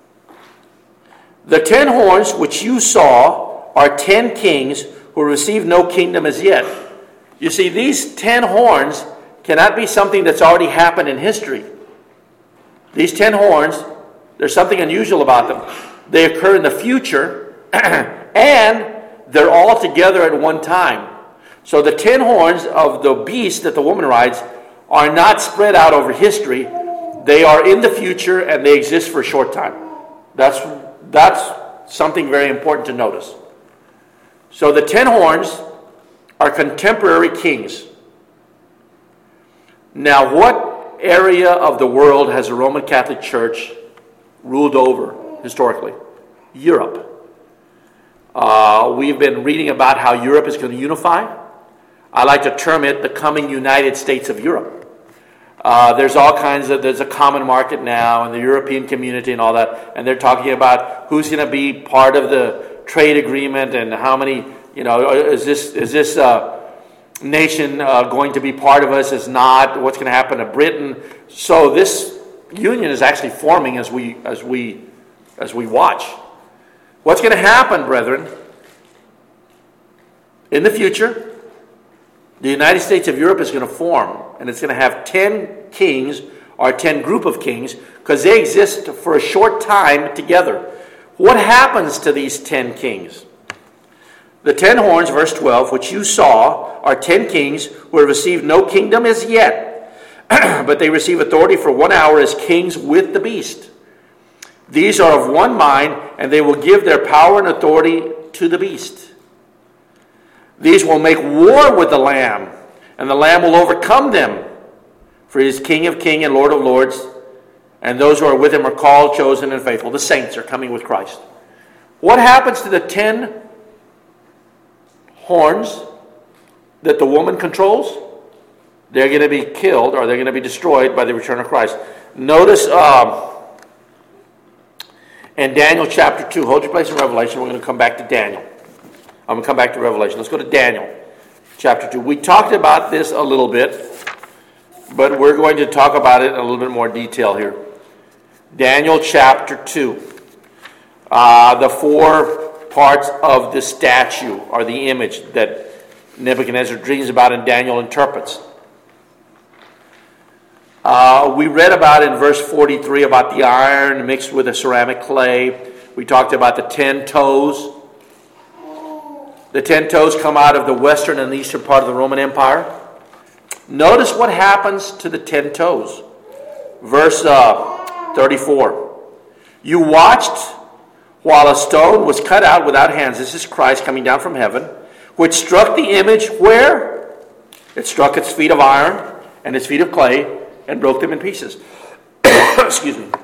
The 10 horns which you saw are 10 kings who received no kingdom as yet. You see, these 10 horns cannot be something that's already happened in history. These 10 horns, there's something unusual about them. They occur in the future, and they're all together at one time. So the 10 horns of the beast that the woman rides are not spread out over history. They are in the future, and they exist for a short time. That's something very important to notice. So the 10 horns are contemporary kings. Now, what area of the world has the Roman Catholic Church ruled over historically? Europe. We've been reading about how Europe is going to unify. I like to term it the coming United States of Europe. There's a common market now in the European community and all that, and they're talking about who's going to be part of the trade agreement and how many, is this nation going to be part of us, is not, what's going to happen to Britain. So this union is actually forming as we watch. What's going to happen, brethren? In the future, the United States of Europe is going to form, and it's going to have 10 kings, or 10 group of kings, because they exist for a short time together. What happens to these 10 kings? The 10 horns, verse 12, which you saw, are 10 kings who have received no kingdom as yet, but they receive authority for 1 hour as kings with the beast. These are of one mind, and they will give their power and authority to the beast. These will make war with the Lamb, and the Lamb will overcome them. For he is King of kings and Lord of lords, and those who are with him are called, chosen, and faithful. The saints are coming with Christ. What happens to the 10 horns that the woman controls? They're going to be killed, or they're going to be destroyed by the return of Christ. Notice in Daniel chapter 2. Hold your place in Revelation. We're going to come back to Daniel. I'm going to come back to Revelation. Let's go to Daniel chapter 2. We talked about this a little bit, but we're going to talk about it in a little bit more detail here. Daniel chapter 2. The four parts of the statue or the image that Nebuchadnezzar dreams about and Daniel interprets. We read about in verse 43 about the iron mixed with the ceramic clay. We talked about the 10 toes. The 10 toes come out of the western and eastern part of the Roman Empire. Notice what happens to the 10 toes. Verse 34. You watched while a stone was cut out without hands. This is Christ coming down from heaven, which struck the image where? It struck its feet of iron and its feet of clay and broke them in pieces. Excuse me.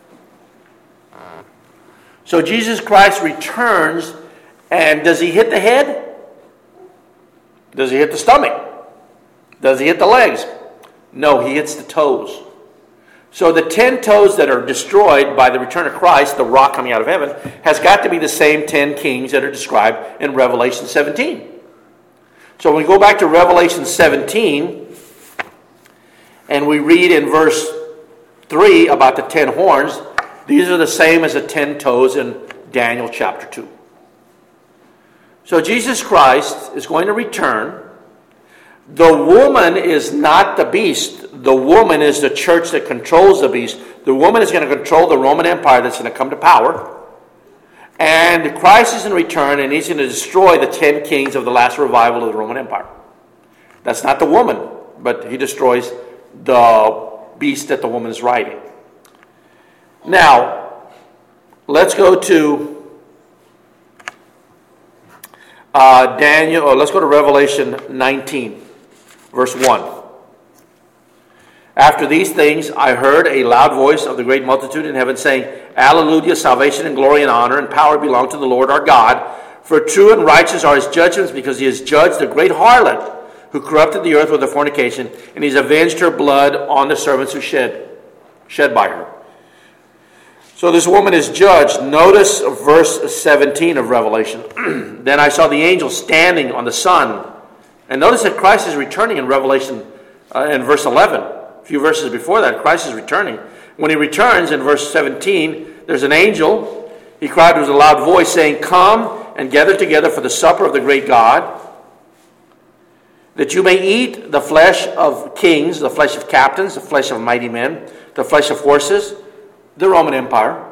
So Jesus Christ returns, and does he hit the head? Does he hit the stomach? Does he hit the legs? No, he hits the toes. So the 10 toes that are destroyed by the return of Christ, the rock coming out of heaven, has got to be the same 10 kings that are described in Revelation 17. So when we go back to Revelation 17, and we read in verse 3 about the 10 horns, these are the same as the 10 toes in Daniel chapter 2. So Jesus Christ is going to return. The woman is not the beast. The woman is the church that controls the beast. The woman is going to control the Roman Empire that's going to come to power. And Christ is in return, and he's going to destroy the 10 kings of the last revival of the Roman Empire. That's not the woman, but he destroys the beast that the woman is riding. Now, let's go to let's go to Revelation 19, verse 1. After these things, I heard a loud voice of the great multitude in heaven saying, Alleluia, salvation and glory and honor and power belong to the Lord our God. For true and righteous are his judgments, because he has judged the great harlot who corrupted the earth with her fornication, and he's avenged her blood on the servants who shed by her. So this woman is judged. Notice verse 17 of Revelation. Then I saw the angel standing on the sun. And notice that Christ is returning in Revelation in verse 11. A few verses before that, Christ is returning. When he returns in verse 17, there's an angel. He cried with a loud voice saying, Come and gather together for the supper of the great God, that you may eat the flesh of kings, the flesh of captains, the flesh of mighty men, the flesh of horses, the Roman Empire,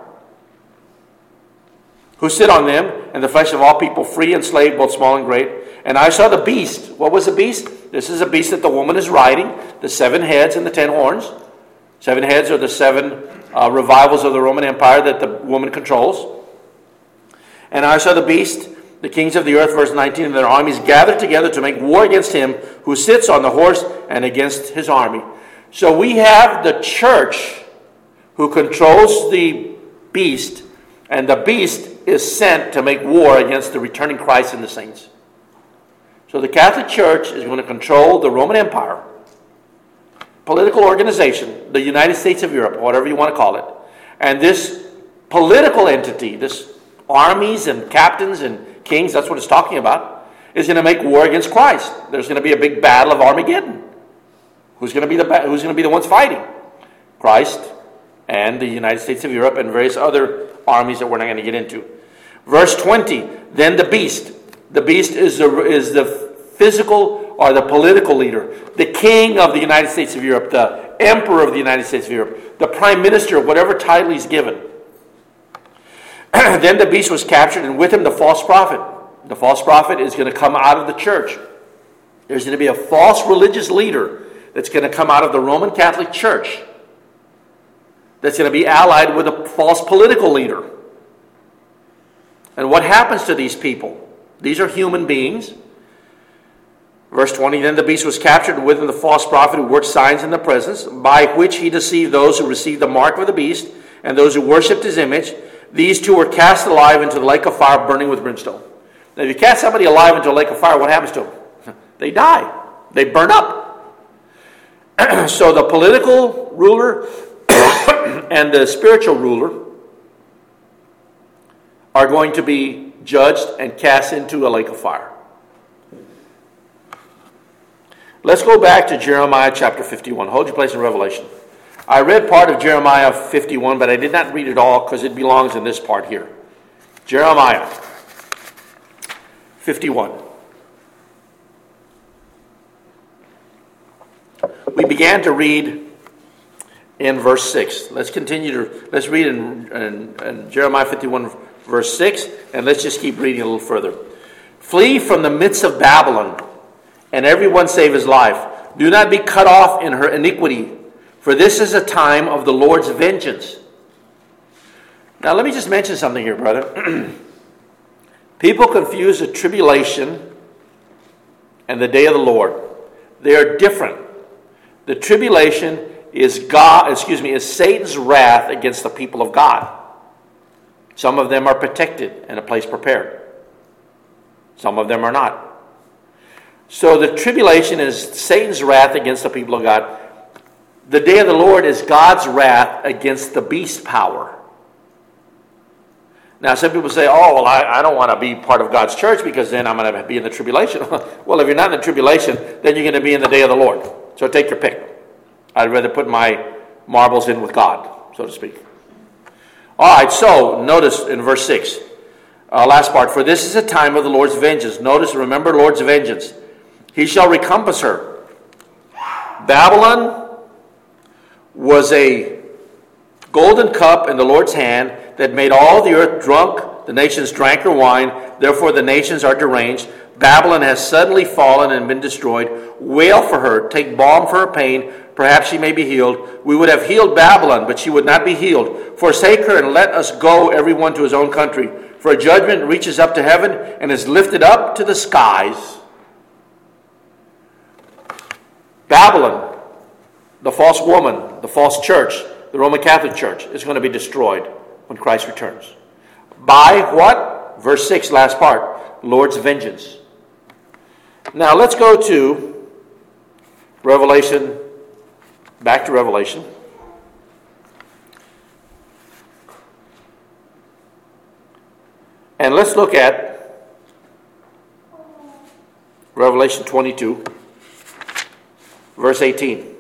who sit on them, and the flesh of all people, free and slave, both small and great. And I saw the beast. What was the beast? This is a beast that the woman is riding, the 7 heads and the 10 horns. 7 heads are the 7 revivals of the Roman Empire that the woman controls. And I saw the beast, the kings of the earth, verse 19, and their armies gathered together to make war against him who sits on the horse and against his army. So we have the church who controls the beast, and the beast is sent to make war against the returning Christ and the saints. So the Catholic Church is going to control the Roman Empire, political organization, the United States of Europe, whatever you want to call it. And this political entity, this armies and captains and kings, that's what it's talking about, is going to make war against Christ. There's going to be a big battle of Armageddon. Who's going to be the ones fighting? Christ and the United States of Europe and various other armies that we're not going to get into. Verse 20, then the beast. The beast is the physical or the political leader, the king of the United States of Europe, the emperor of the United States of Europe, the prime minister, whatever title he's given. Then the beast was captured, and with him the false prophet. The false prophet is going to come out of the church. There's going to be a false religious leader that's going to come out of the Roman Catholic Church that's going to be allied with a false political leader. And what happens to these people? These are human beings. Verse 20, then the beast was captured, and with him the false prophet who worked signs in the presence, by which he deceived those who received the mark of the beast and those who worshipped his image. These two were cast alive into the lake of fire burning with brimstone. Now, if you cast somebody alive into a lake of fire, what happens to them? They die. They burn up. So the political ruler and the spiritual ruler are going to be judged and cast into a lake of fire. Let's go back to Jeremiah chapter 51. Hold your place in Revelation. I read part of Jeremiah 51, but I did not read it all because it belongs in this part here. Jeremiah 51. We began to read in verse 6. Let's read in Jeremiah 51, verse 6, and let's just keep reading a little further. Flee from the midst of Babylon, and everyone save his life. Do not be cut off in her iniquity, for this is a time of the Lord's vengeance. Now let me just mention something here, brother. People confuse the tribulation and the day of the Lord. They are different. The tribulation is Satan's wrath against the people of God. Some of them are protected and a place prepared. Some of them are not. So the tribulation is Satan's wrath against the people of God. The day of the Lord is God's wrath against the beast power. Now some people say, oh, well, I don't want to be part of God's church because then I'm going to be in the tribulation. Well, if you're not in the tribulation, then you're going to be in the day of the Lord. So take your pick. I'd rather put my marbles in with God, so to speak. All right, so notice in verse 6, last part. For this is a time of the Lord's vengeance. Notice, remember Lord's vengeance. He shall recompense her. Babylon was a golden cup in the Lord's hand that made all the earth drunk. The nations drank her wine. Therefore the nations are deranged. Babylon has suddenly fallen and been destroyed. Wail for her. Take balm for her pain. Perhaps she may be healed. We would have healed Babylon, but she would not be healed. Forsake her and let us go, everyone to his own country. For a judgment reaches up to heaven and is lifted up to the skies. Babylon, the false woman, the false church, the Roman Catholic Church, is going to be destroyed when Christ returns. By what? Verse 6, last part. Lord's vengeance. Now let's go to Revelation. Back to Revelation. And let's look at Revelation 22, verse 18.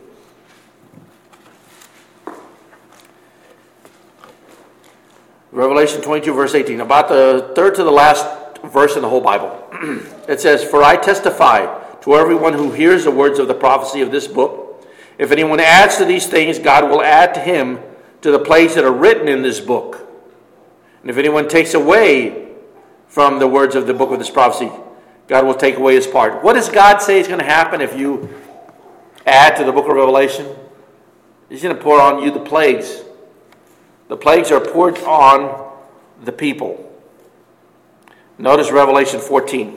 Revelation 22, verse 18. About the third to the last verse in the whole Bible. It says, For I testify to everyone who hears the words of the prophecy of this book. If anyone adds to these things, God will add to him to the plagues that are written in this book. And if anyone takes away from the words of the book of this prophecy, God will take away his part. What does God say is going to happen if you add to the book of Revelation? He's going to pour on you the plagues. The plagues are poured on the people. Notice Revelation 14.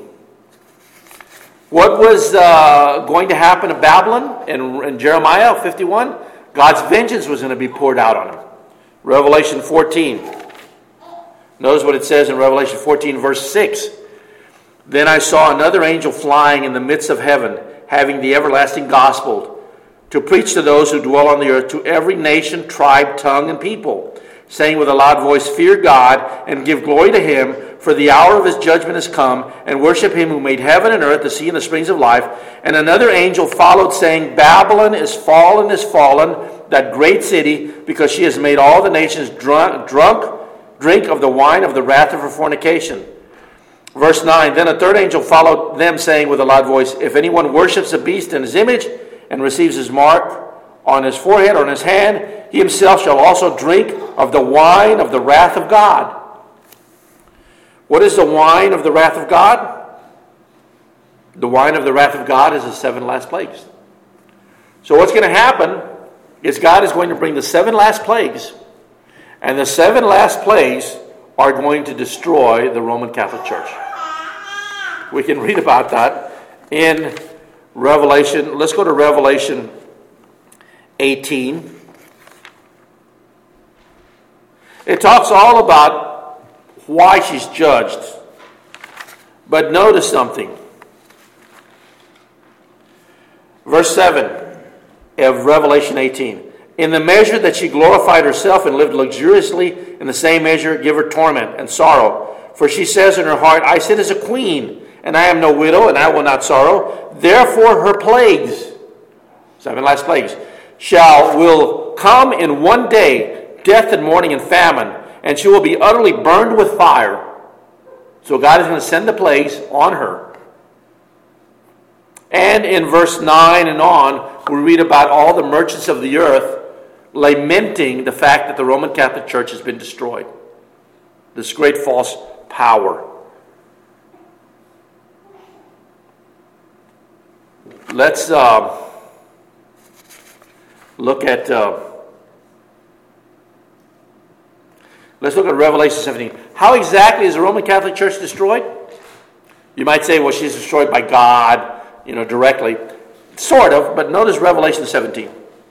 What was going to happen to Babylon in Jeremiah 51? God's vengeance was going to be poured out on them. Revelation 14. Notice what it says in Revelation 14, verse 6. Then I saw another angel flying in the midst of heaven, having the everlasting gospel, to preach to those who dwell on the earth, to every nation, tribe, tongue, and people, saying with a loud voice, Fear God, and give glory to him, for the hour of his judgment has come, and worship him who made heaven and earth, the sea and the springs of life. And another angel followed, saying, Babylon is fallen, that great city, because she has made all the nations drink of the wine of the wrath of her fornication. Verse 9, Then a third angel followed them, saying with a loud voice, If anyone worships the beast in his image, and receives his mark on his forehead or on his hand, he himself shall also drink of the wine of the wrath of God. What is the wine of the wrath of God? The wine of the wrath of God is the 7 last plagues. So what's going to happen is God is going to bring the 7 last plagues, and the 7 last plagues are going to destroy the Roman Catholic Church. We can read about that in Revelation. Let's go to Revelation 18. It talks all about why she's judged. But notice something. Verse 7 of Revelation 18. In the measure that she glorified herself and lived luxuriously, in the same measure give her torment and sorrow. For she says in her heart, I sit as a queen, and I am no widow, and I will not sorrow. Therefore her plagues, 7 last plagues, will come in one day, death and mourning and famine, and she will be utterly burned with fire. So God is going to send the plagues on her. And in verse 9 and on, we read about all the merchants of the earth lamenting the fact that the Roman Catholic Church has been destroyed. This great false power. Let's look at Revelation 17. How exactly is the Roman Catholic Church destroyed? You might say, well, she's destroyed by God, directly. Sort of, but notice Revelation 17.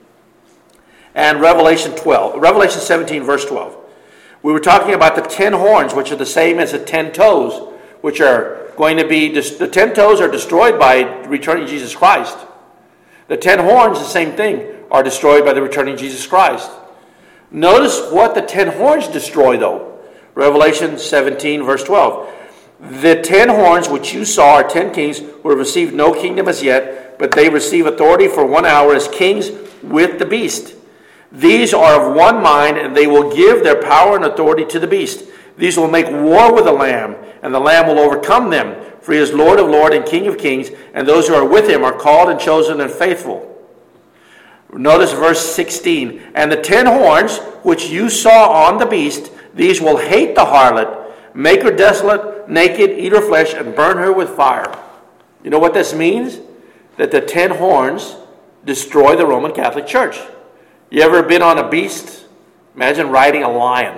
And Revelation 17, verse 12. We were talking about the 10 horns, which are the same as the 10 toes, which are going to be, the 10 toes are destroyed by returning Jesus Christ. The 10 horns, the same thing, are destroyed by the returning Jesus Christ. Notice what the 10 horns destroy, though. Revelation 17, verse 12. The 10 horns which you saw are 10 kings who have received no kingdom as yet, but they receive authority for 1 hour as kings with the beast. These are of one mind, and they will give their power and authority to the beast. These will make war with the Lamb, and the Lamb will overcome them. For he is Lord of lords and King of kings, and those who are with him are called and chosen and faithful. Notice verse 16. And the 10 horns which you saw on the beast, these will hate the harlot, make her desolate, naked, eat her flesh, and burn her with fire. You know what this means? That the 10 horns destroy the Roman Catholic Church. You ever been on a beast? Imagine riding a lion.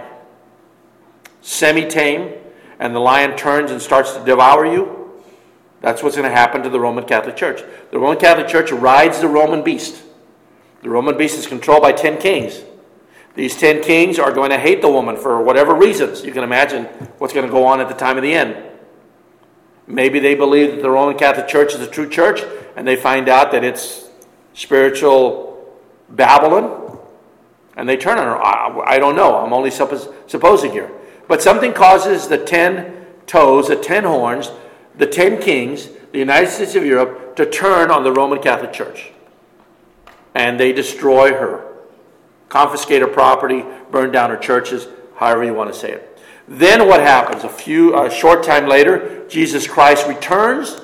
Semi-tame, and the lion turns and starts to devour you. That's what's going to happen to the Roman Catholic Church. The Roman Catholic Church rides the Roman beast. The Roman beast is controlled by 10 kings. These 10 kings are going to hate the woman for whatever reasons. You can imagine what's going to go on at the time of the end. Maybe they believe that the Roman Catholic Church is a true church, and they find out that it's spiritual Babylon, and they turn on her. I don't know. I'm only supposing here. But something causes the 10 toes, the 10 horns, the 10 kings, the United States of Europe, to turn on the Roman Catholic Church. And they destroy her. Confiscate her property, burn down her churches, however you want to say it. Then what happens? A short time later, Jesus Christ returns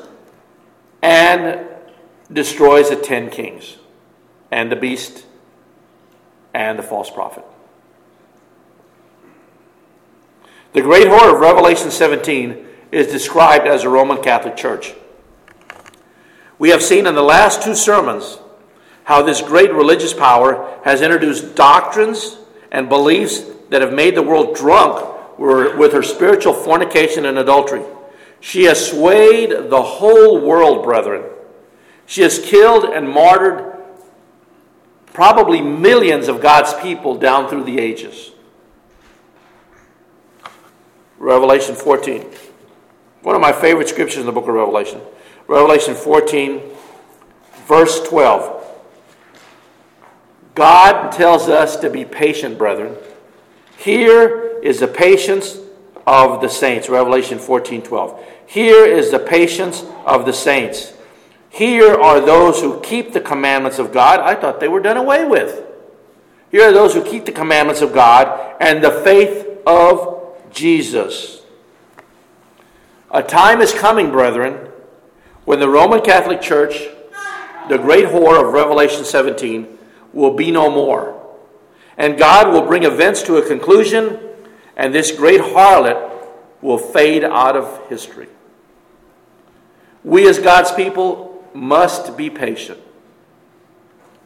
and destroys the 10 kings and the beast and the false prophet. The great horror of Revelation 17 is described as a Roman Catholic Church. We have seen in the last 2 sermons how this great religious power has introduced doctrines and beliefs that have made the world drunk with her spiritual fornication and adultery. She has swayed the whole world, brethren. She has killed and martyred probably millions of God's people down through the ages. Revelation 14. One of my favorite scriptures in the book of Revelation. Revelation 14, verse 12. God tells us to be patient, brethren. Here is the patience of the saints. Revelation 14:12. Here is the patience of the saints. Here are those who keep the commandments of God. I thought they were done away with. Here are those who keep the commandments of God and the faith of Jesus. A time is coming, brethren, when the Roman Catholic Church, the great whore of Revelation 17, will be no more. And God will bring events to a conclusion, and this great harlot will fade out of history. We as God's people must be patient.